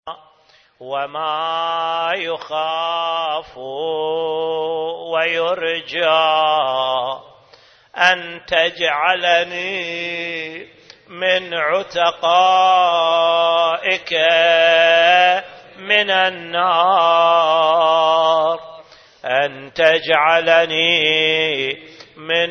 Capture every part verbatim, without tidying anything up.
وما يخاف ويرجى أن تجعلني من عتقائك من النار، أن تجعلني من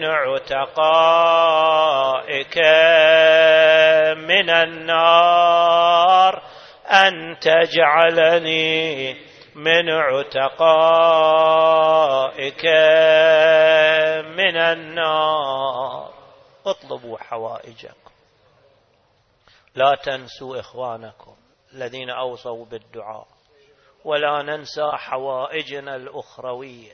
عتقائك من النار، أن تجعلني من عتقائك من النار. اطلبوا حوائجكم، لا تنسوا إخوانكم الذين أوصوا بالدعاء، ولا ننسى حوائجنا الأخروية،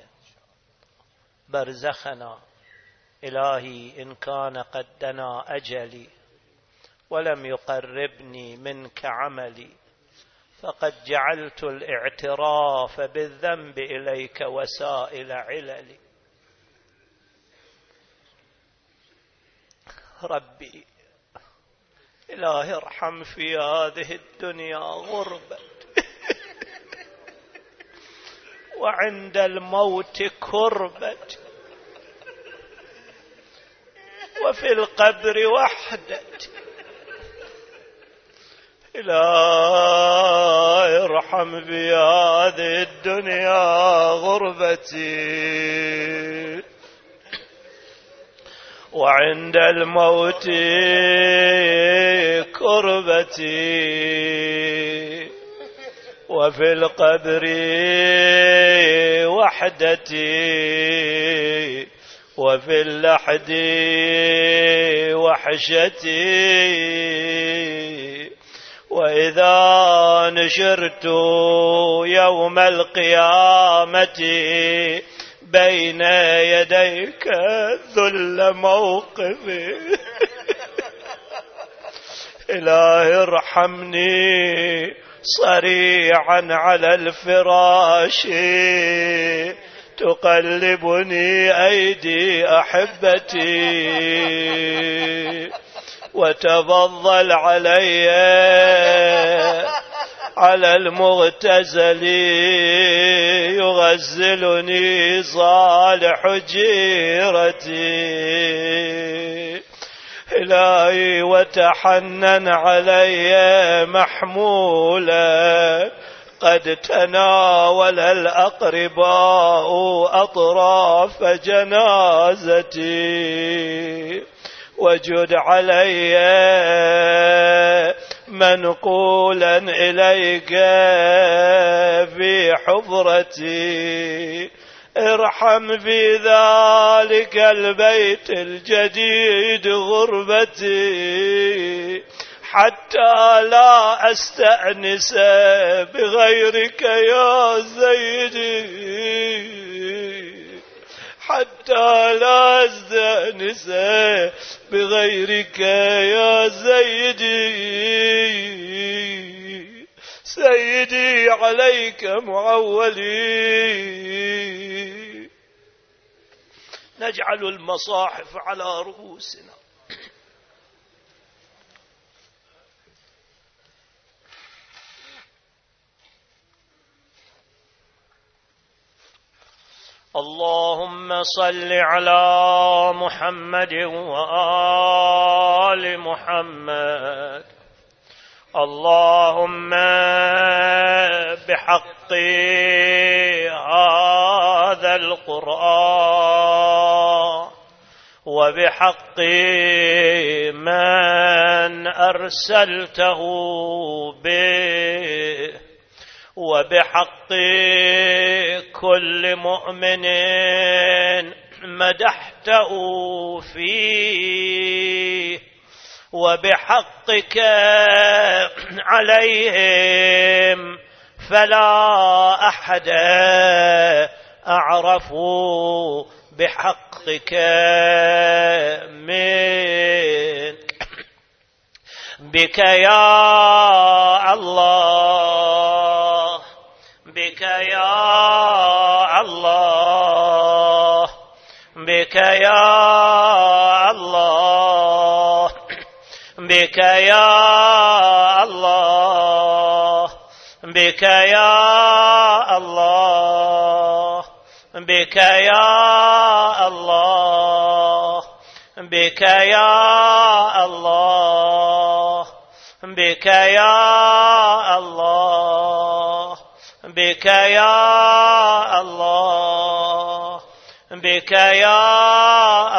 برزخنا. إلهي إن كان قد دنا أجلي ولم يقربني منك عملي، فقد جعلت الاعتراف بالذنب إليك وسائل عللي. ربي إلهي ارحم في هذه الدنيا غربة وعند الموت كربة، وفي القبر وحدة. إلهي ارحم في هذه الدنيا غربتي وعند الموت كربتي، وفي القبر وحدتي، وفي اللحد وحشتي. وإذا نشرت يوم القيامة بين يديك ذل موقفي، إلهي ارحمني صريعا على الفراش، تقلبني أيدي أحبتي، وتفضل علي على المغتزل يغزلني صالح جيرتي. إلهي وتحنن علي محمولا قد تناول الأقرباء أطراف جنازتي، وجد علي منقولا إليك في حفرتي. ارحم في ذلك البيت الجديد غربتي، حتى لا أستأنس بغيرك يا سيدي، حتى لا أستأنس بغيرك يا سيدي. سيدي عليك معولي. نجعل المصاحف على رؤوسنا. اللهم صل على محمد وآل محمد. اللهم بحق هذا القرآن وبحق من أرسلته به وبحق كل مؤمن مدحته فيه وبحقك عليهم، فلا أحد أعرف بحقك منك. بك يا الله، بك يا الله، بك يا الله، بك يا الله، بك يا الله بك يا الله بك يا الله بك يا الله بك يا الله بك يا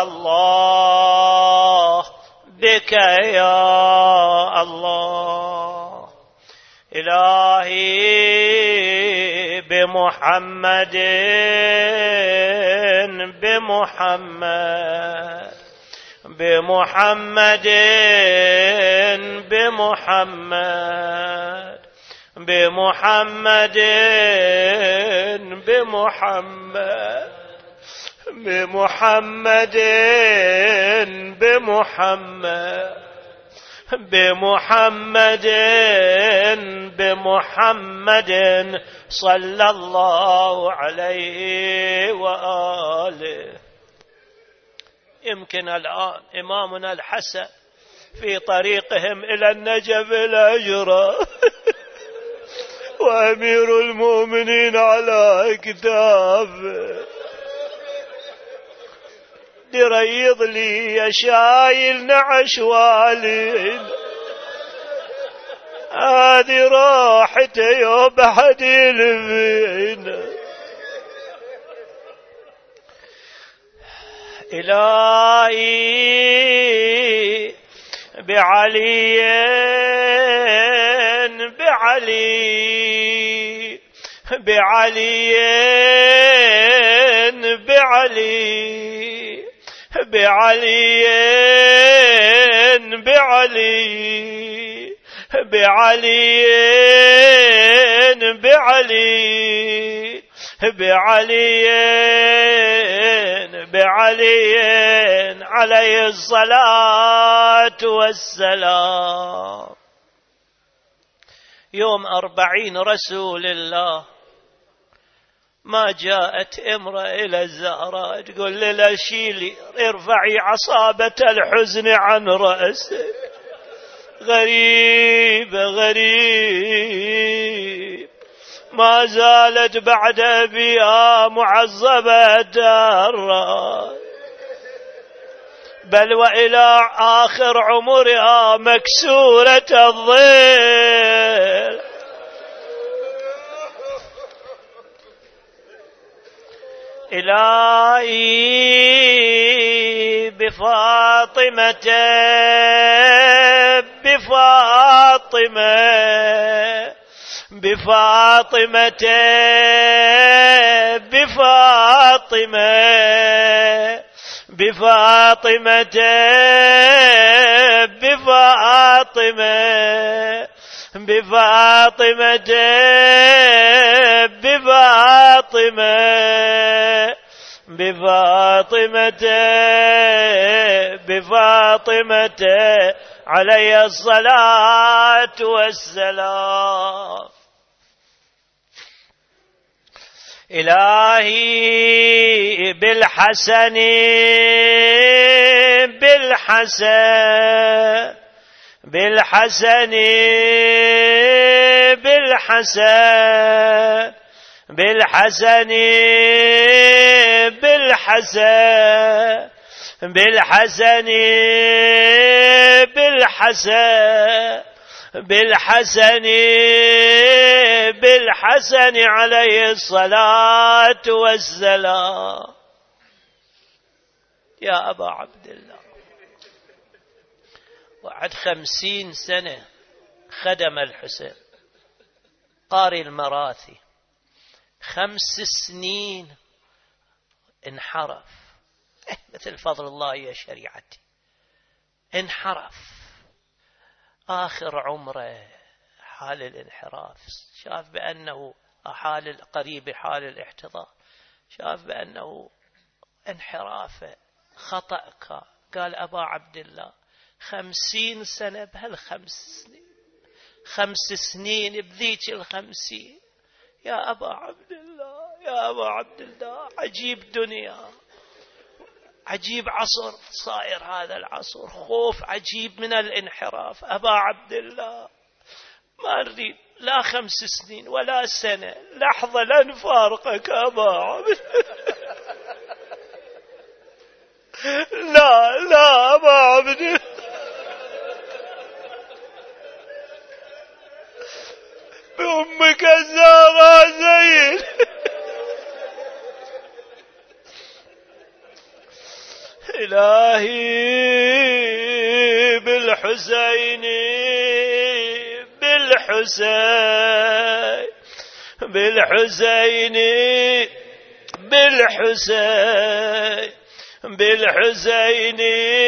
الله بك يا الله إلهي بمحمد بمحمد بمحمد بمحمد بمحمد بمحمد بمحمد بمحمد بمحمد بمحمد صلى الله عليه وآله. يمكن الآن إمامنا الحسن في طريقهم إلى النجف الأجرى وأمير المؤمنين على أكتافه يريض لي يا شايل نعش والين هذه راحته يوم أحد يلفينا. إلهي بعلي بعلي بعلي بعلي بعلي بعلي بعلي بعلي بعلي بعلي عليه الصلاة والسلام. يوم أربعين رسول الله ما جاءت امرأة إلى الزهراء تقول لها شيلي ارفعي عصابة الحزن عن رأسك. غريب غريب ما زالت بعد أبيها معذبة الراس بل وإلى آخر عمرها مكسورة الظل. إلهي بفاطمة بفاطمة بفاطمة بفاطمة بفاطمة بفاطمة بفاطمة بفاطمة بفاطمة بفاطمة عليه الصلاة والسلام. إلهي بالحسن بالحسن بالحسن بالحسن بالحسن بالحسن بالحسن بالحسن بالحسن بالحسن عليه الصلاة والسلام. يا أبا عبد الله وعد خمسين سنة خدم الحسين قاري المراثي، خمس سنين انحرف مثل فضل الله يا شريعتي انحرف آخر عمره حال الانحراف، شاف بأنه حال قريب حال الاحتضار، شاف بأنه انحرافه خطأ كان، قال أبا عبد الله خمسين سنة بهالخمس سنين خمس سنين بذيك الخمسين. يا أبا عبد الله يا أبا عبد الله عجيب دنيا عجيب عصر صاير هذا العصر، خوف عجيب من الانحراف. أبا عبد الله ما نريد لا خمس سنين ولا سنة، لحظة لن فارقك أبا عبد. لا لا أبا عبد، بأمك الزهراء زين. إلهي بالحسين بالحسين بالحسين بالحسين بالحسين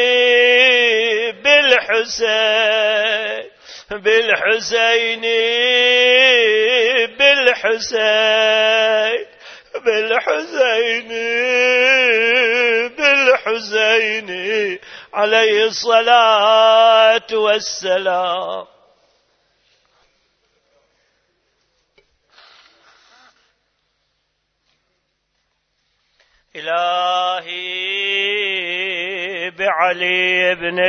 بالحسين بالحسين بالحسين بالحسين بالحسين عليه الصلاة والسلام. إلهي بعلي بن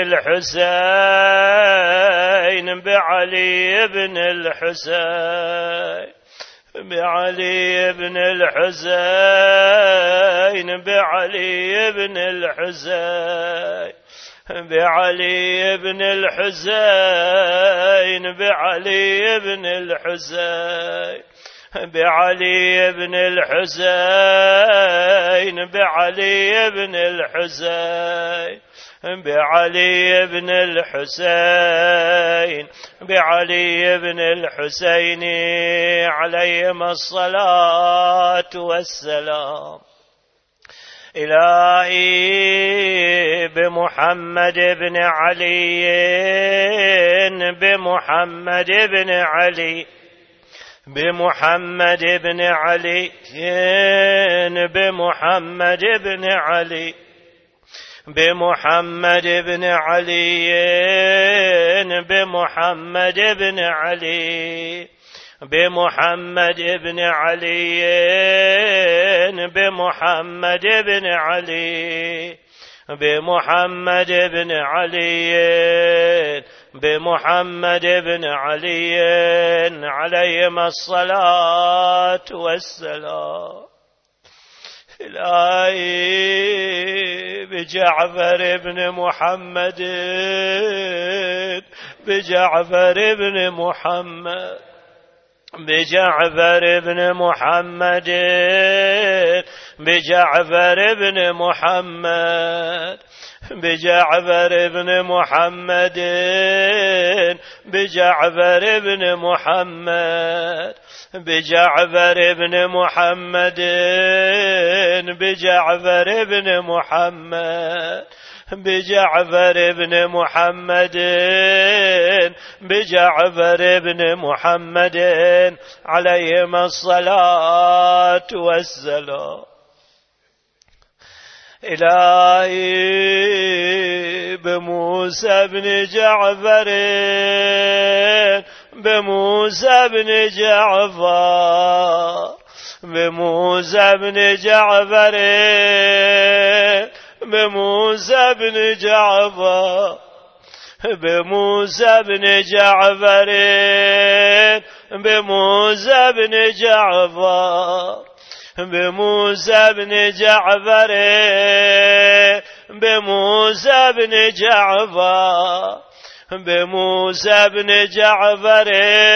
الحسين بعلي بن الحسين بعلي بن الحسين بعلي بن الحسين بعلي بن الحسين بعلي بن الحسين بعلي بن الحسين بعلي بن الحسين بعلي بن الحسين بعلي بن الحسين عليهما الصلاة والسلام. إلهي بمحمد بن علي بمحمد بن علي بمحمد بن علي بمحمد بن علي بمحمد بن علي بمحمد بن علي بمحمد بن علي بمحمد بن علي بمحمد بن علي بمحمد بن علي عليهما الصلاة والسلام. إلهي بجعفر بن محمد بجعفر بن محمد بجعفر بن محمد بجعفر بن محمد بجعفر بن محمد بجعفر بن محمد بجعفر بن محمد بجعفر بن محمد بجعفر بن محمد بجعفر بن محمد عليهما الصلاة والسلام. إلهي بموسى بن جعفر بموسى بن جعفر بموسى بن جعفر بموسى بن جعفر بموسى بن جعفر بموسى بن جعفر بموسى بن جعفر بموسى بن جعفر بموسى بن جعفر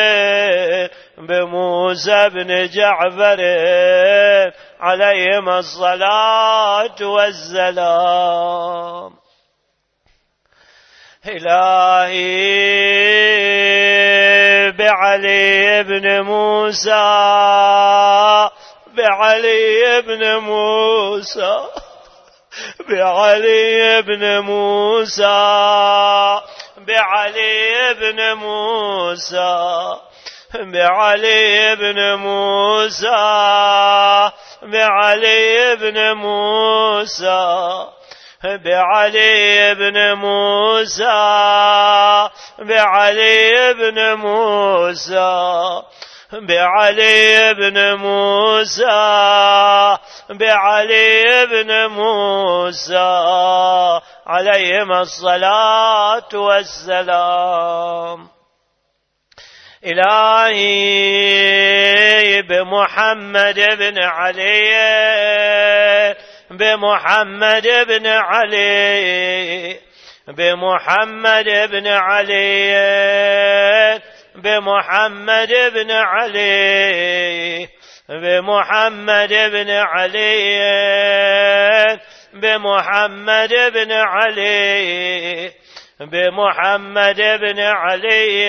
بموسى بن جعفر عليهما الصلاة والسلام. إلهي بعلي بن موسى بعلي بن موسى بعلي بن موسى بعلي بن موسى بعلي بن موسى بعلي بن موسى بعلي بن موسى بعلي بن موسى بعلي بن موسى بعلي بن موسى عليهما الصلاة والسلام. إلهي بمحمد بن علي بمحمد بن علي بمحمد بن علي بمحمد بن علي بمحمد بن علي بمحمد بن علي بمحمد بن علي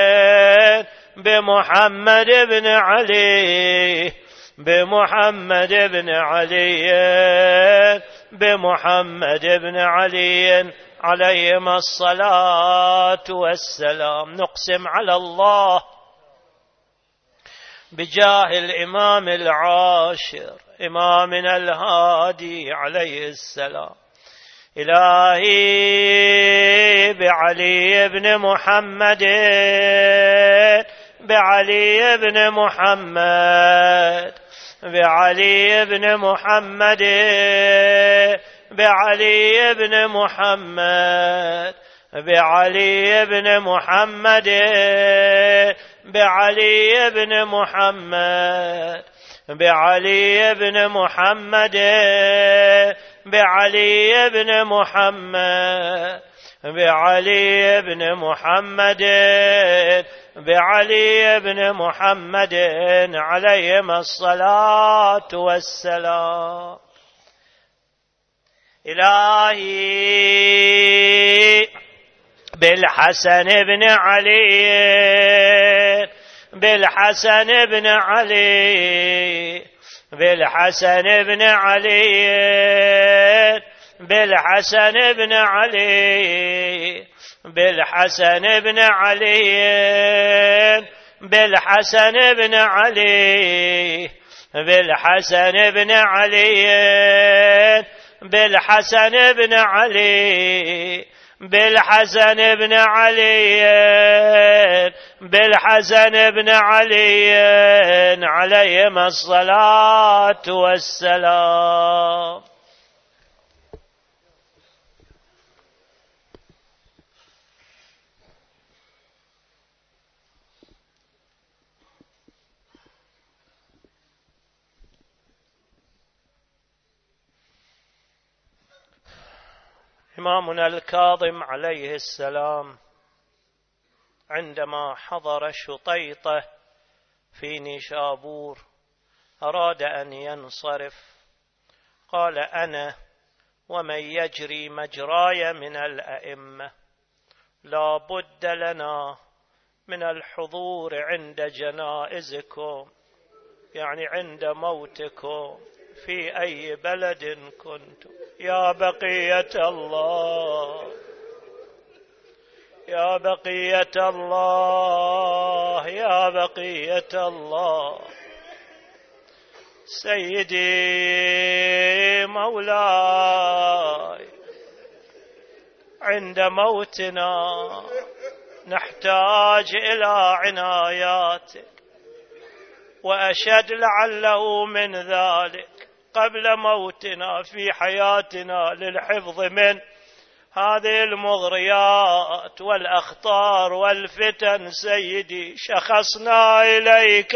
بمحمد بن علي بمحمد بن علي بمحمد بن علي عليهما الصلاة والسلام. نقسم على الله بجاه الإمام العاشر إمامنا الهادي عليه السلام. إلهي بعلي بن محمد بعلي بن محمد بعلي بن محمد بعلي بن محمد بعلي بن محمد بعلي بن محمد بعلي بن محمد بعلي بن محمد بعلي بن محمد بعلي بن محمد عليهما الصلاة والسلام. إلهي بالحسن بن علي بالحسن بن علي بالحسن بن علي بالحسن بن علي بالحسن بن علي بالحسن بن علي بالحسن بن علي بالحسن بن علي بالحسن بن علي بالحسن بن علي عليهما الصلاة والسلام. إمامنا الكاظم عليه السلام عندما حضر شطيطة في نيشابور أراد أن ينصرف قال: أنا ومن يجري مجراي من الأئمة لا بد لنا من الحضور عند جنائزكم، يعني عند موتكم في أي بلد كنتم. يا بقية الله يا بقية الله يا بقية الله سيدي مولاي، عند موتنا نحتاج إلى عناياتك، وأشد لعله من ذلك قبل موتنا في حياتنا للحفظ من هذه المغريات والأخطار والفتن. سيدي شخصنا إليك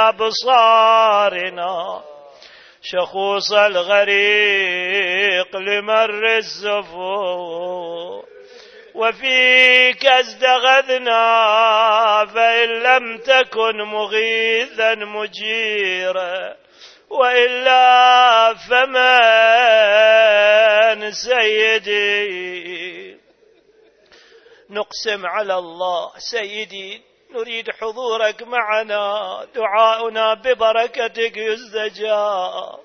بأبصارنا شخوص الغريق لمر الزفور، وفيك ازدغذنا فإن لم تكن مغيثا مجيرا، وإلا فمن سيدي. نقسم على الله سيدي نريد حضورك معنا، دعاؤنا ببركتك يستجاب.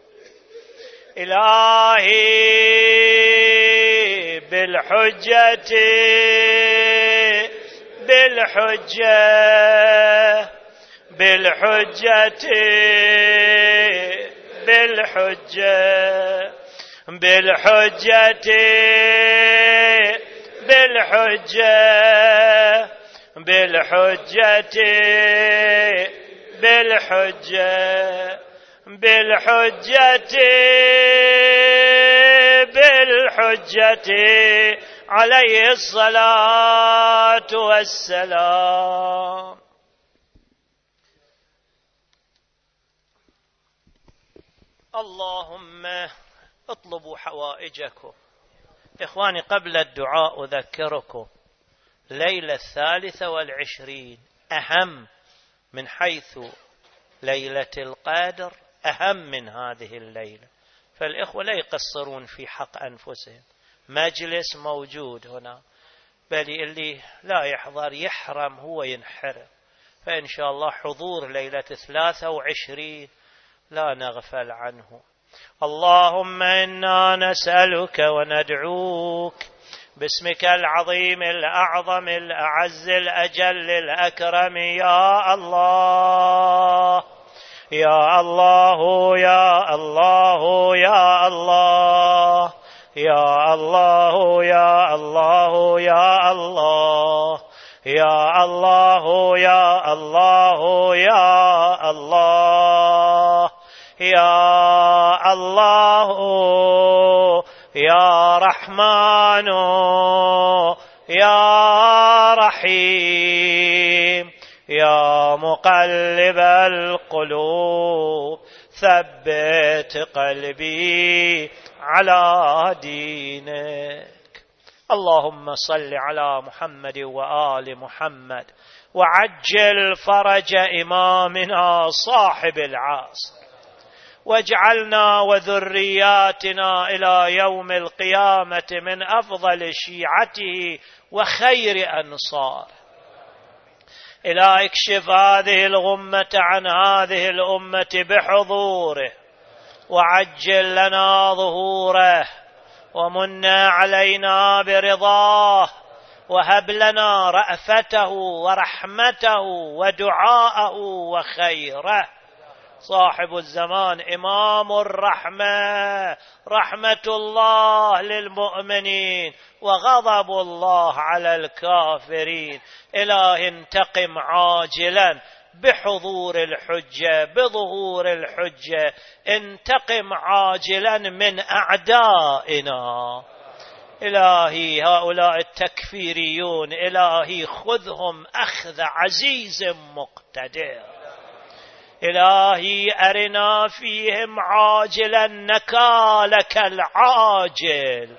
إلهي بالحجة بالحجة بالحجة بالحجة بالحجة بالحجة بالحجة بالحجة بالحجة بالحجة عليه الصلاة والسلام. اللهم اطلبوا حوائجكم. إخواني، قبل الدعاء أذكركم ليلة الثالثة والعشرين أهم من حيث ليلة القدر، أهم من هذه الليلة، فالإخوة لا يقصرون في حق أنفسهم. مجلس موجود هنا، بل اللي لا يحضر يحرم هو ينحرم، فإن شاء الله حضور ليلة ثلاثة وعشرين لا نغفل عنه. اللهم إنا نسألك وندعوك باسمك العظيم الأعظم الأعز الأجل الأكرم، يا الله يا الله يا الله يا الله يا الله يا الله يا الله يا الله يا الله يا الله يا الله يا رحمن يا رحيم يا مقلب القلوب ثبت قلبي على دينك. اللهم صل على محمد وآل محمد وعجل فرج إمامنا صاحب العصر، واجعلنا وذرياتنا إلى يوم القيامة من أفضل شيعته وخير أنصار. إلى اكشف هذه الغمة عن هذه الأمة بحضوره، وعجل لنا ظهوره، ومن علينا برضاه، وهب لنا رأفته ورحمته ودعاءه وخيره. صاحب الزمان إمام الرحمة، رحمة الله للمؤمنين وغضب الله على الكافرين. إله انتقم عاجلا بحضور الحجة بظهور الحجة، انتقم عاجلا من أعدائنا. إلهي هؤلاء التكفيريون، إلهي خذهم أخذ عزيز مقتدر. إلهي أرنا فيهم عاجلا نكالك العاجل.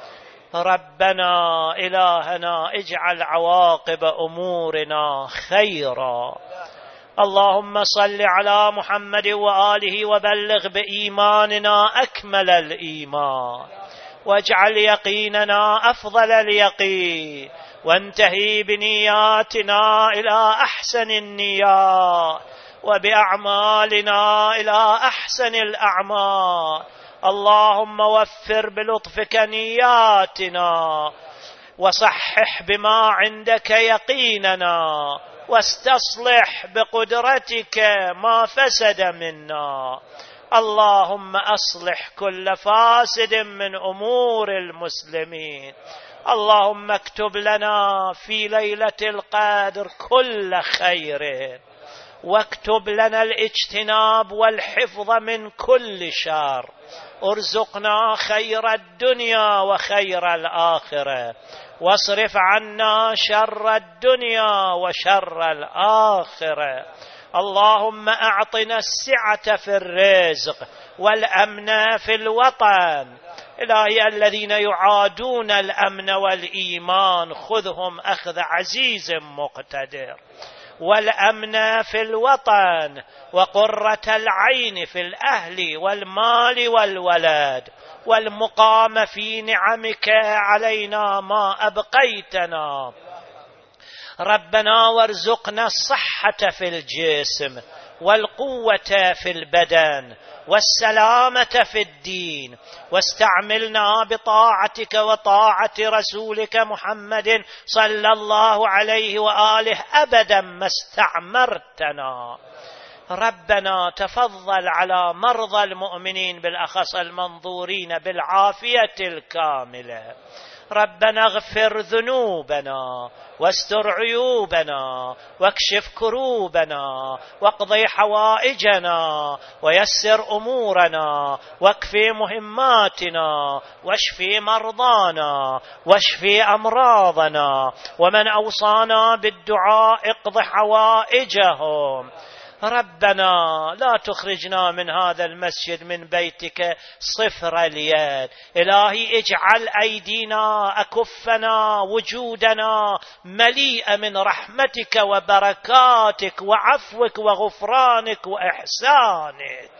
ربنا إلهنا اجعل عواقب أمورنا خيرا. اللهم صل على محمد وآله وبلغ بإيماننا أكمل الإيمان، واجعل يقيننا أفضل اليقين، وانتهي بنياتنا إلى أحسن النيات، وبأعمالنا إلى أحسن الأعمال. اللهم وفر بلطفك نياتنا، وصحح بما عندك يقيننا، واستصلح بقدرتك ما فسد منا. اللهم أصلح كل فاسد من أمور المسلمين. اللهم اكتب لنا في ليلة القدر كل خير، واكتب لنا الاجتناب والحفظ من كل شر. ارزقنا خير الدنيا وخير الآخرة، واصرف عنا شر الدنيا وشر الآخرة. اللهم أعطنا السعة في الرزق والأمن في الوطن. إلهي الذين يعادون الأمن والإيمان خذهم أخذ عزيز مقتدر، والأمن في الوطن، وقرة العين في الأهل والمال والولد، والمقام في نعمك علينا ما أبقيتنا. ربنا وارزقنا الصحة في الجسم، والقوة في البدن، والسلامة في الدين، واستعملنا بطاعتك وطاعة رسولك محمد صلى الله عليه وآله أبدا ما استعمرتنا. ربنا تفضل على مرضى المؤمنين بالأخص المنظورين بالعافية الكاملة. ربنا اغفر ذنوبنا، واستر عيوبنا، واكشف كروبنا، واقضي حوائجنا، ويسر أمورنا، واكفي مهماتنا، واشفي مرضانا، واشفي أمراضنا، ومن أوصانا بالدعاء اقض حوائجهم. ربنا لا تخرجنا من هذا المسجد من بيتك صفر اليد. إلهي اجعل أيدينا أكفنا وجودنا مليئة من رحمتك وبركاتك وعفوك وغفرانك وإحسانك.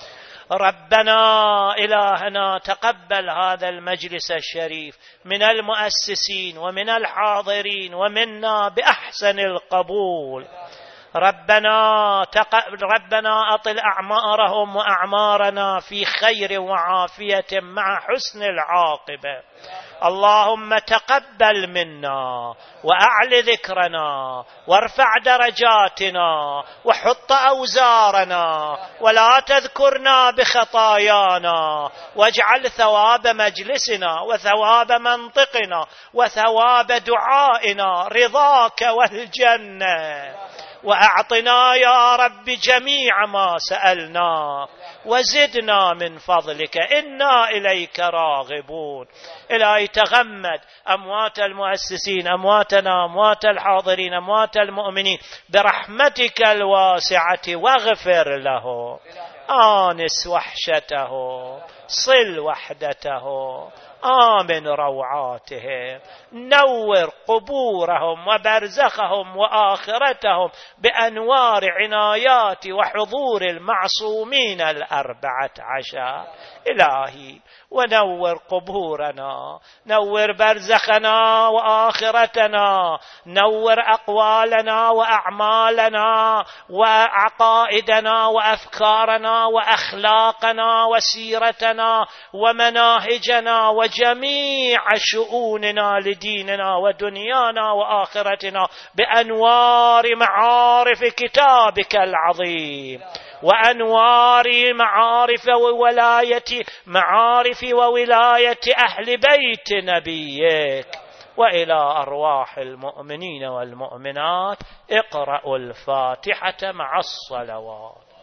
ربنا إلهنا تقبل هذا المجلس الشريف من المؤسسين ومن الحاضرين ومنا بأحسن القبول. ربنا تق... ربنا أطل أعمارهم وأعمارنا في خير وعافية مع حسن العاقبة. اللهم تقبل منا وأعل ذكرنا وارفع درجاتنا وحط أوزارنا ولا تذكرنا بخطايانا، واجعل ثواب مجلسنا وثواب منطقنا وثواب دعائنا رضاك والجنة. وأعطنا يا رب جميع ما سألناك وزدنا من فضلك إنا إليك راغبون. إلهي تغمد أموات المؤسسين، أمواتنا، أموات الحاضرين، أموات المؤمنين برحمتك الواسعة واغفر له، آنس وحشته، صل وحدته، آمن روعاتهم، نور قبورهم وبرزخهم وآخرتهم بأنوار عنايات وحضور المعصومين الأربعة عشر. إلهي ونور قبورنا، نور برزخنا وآخرتنا، نور أقوالنا وأعمالنا وعقائدنا وأفكارنا وأخلاقنا وسيرتنا ومناهجنا وجميع شؤوننا لديننا ودنيانا وآخرتنا بأنوار معارف كتابك العظيم وأنوار معارف وولاية معارف وولاية أهل بيت نبيك. وإلى أرواح المؤمنين والمؤمنات اقرأوا الفاتحة مع الصلوات.